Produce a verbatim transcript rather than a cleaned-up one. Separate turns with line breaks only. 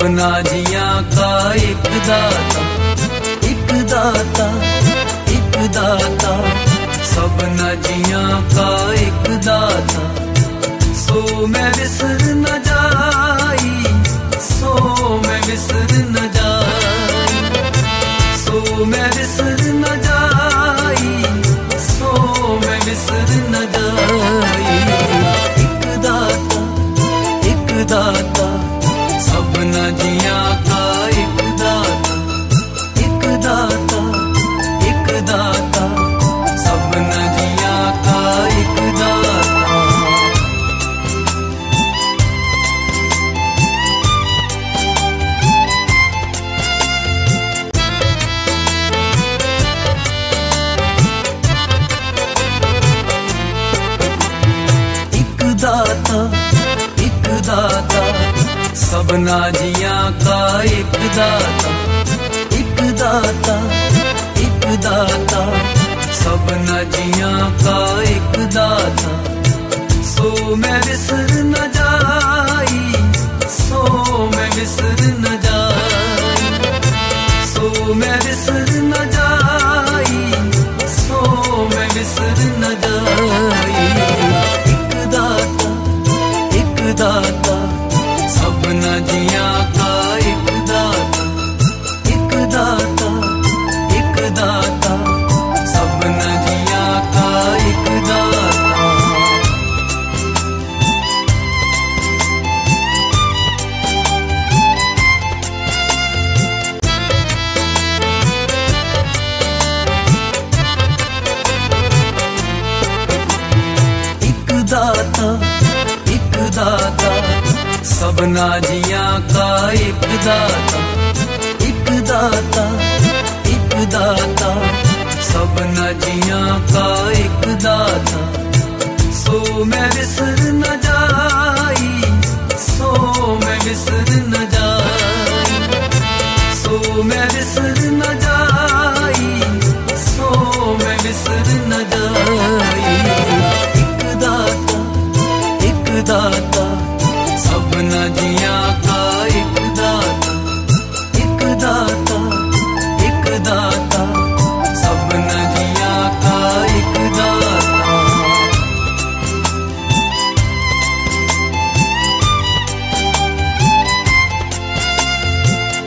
सबना जियां का एक दाता, एक दाता, एक दाता, सबना जियां का एक दाता। सो मैं विसर न जाई, सो मैं विसर न जाई, सो मैं विसर न जाई, सो मैं विसर न जाई। एक दाता, एक दाता, सबना जियां का एक दाता, एक दाता, एक दाता, सबना जियां का एक दाता। एक दाता, एक दाता, सबना जियां का एक दाता, एक दाता, एक दाता, सबना जियां का एक दाता। सो मैं विसर न जाई, सो मैं विसर न जाई, सो मैं विसर न जाई, सो मैं विसर न जाई। एक दाता, एक दाता, सबना जियां का एक दाता, एक दाता, एक दाता, सबना जियां का एक दाता। एक दाता, एक दाता, सबना जियां का एक दाता, एक दाता, एक दाता, सबना जियां का एक दाता। सो मैं विसर न जाई, सो मैं विसर न जाई, सो मैं विसर न जाई, सो मैं विसर न जाई।